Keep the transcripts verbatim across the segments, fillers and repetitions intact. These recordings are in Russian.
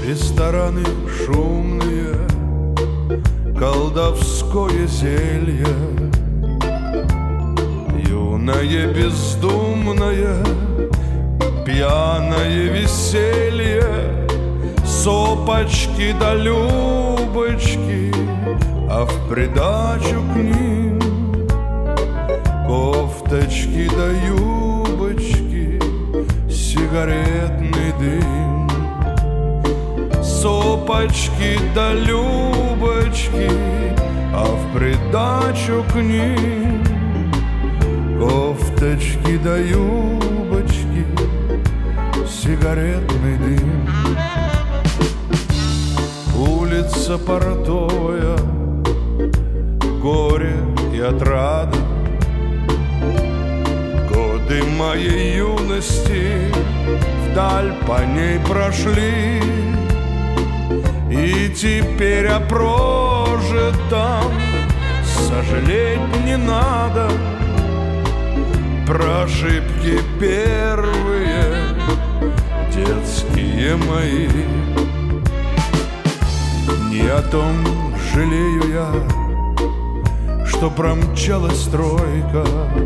Рестораны шумные, колдовское зелье, юное бездумное, пьяное веселье, сопочки да любочки, а в придачу к ним кофточки да юбочки, сигаретный дым. Сопочки да любочки, а в придачу к ним кофточки да юбочки, сигаретный дым. Улица Портовая, горе и отрада, годы моей юности вдаль по ней прошли, и теперь о прожитом сожалеть не надо. Про ошибки первые, детские мои. Не о том жалею я, что промчалась тройка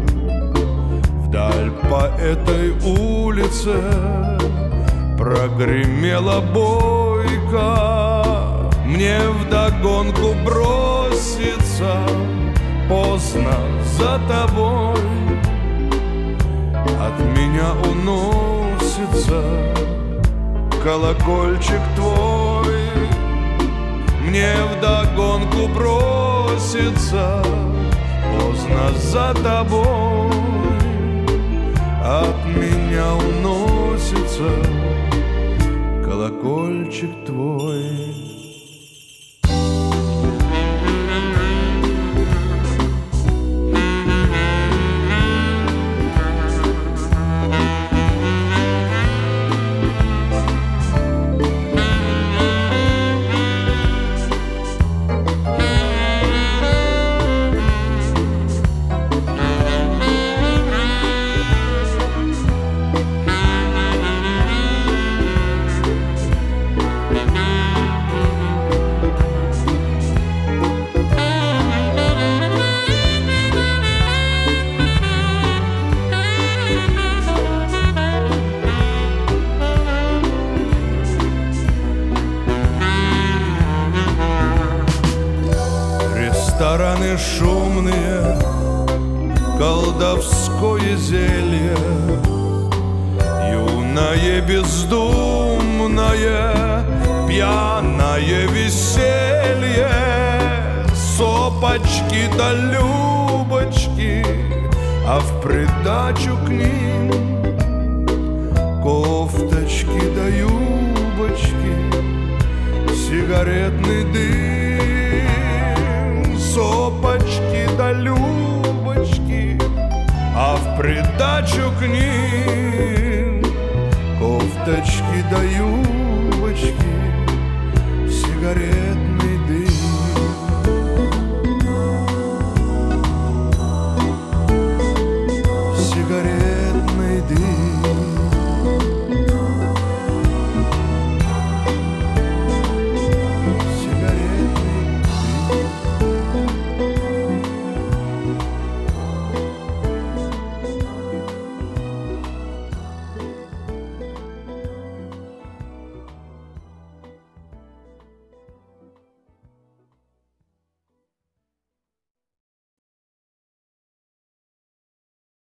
вдаль по этой улице, прогремела бойко. Мне вдогонку броситься поздно за тобой, от меня уносится колокольчик твой. Мне вдогонку броситься поздно за тобой, от меня уносится колокольчик твой. Рестораны шумные, колдовское зелье, юное бездумное, пьяное веселье, сопочки да любочки, а в придачу к ним кофточки да юбочки, сигаретный дым. Сопочки да любочки, а в придачу к ним кофточки да юбочки, сигареты.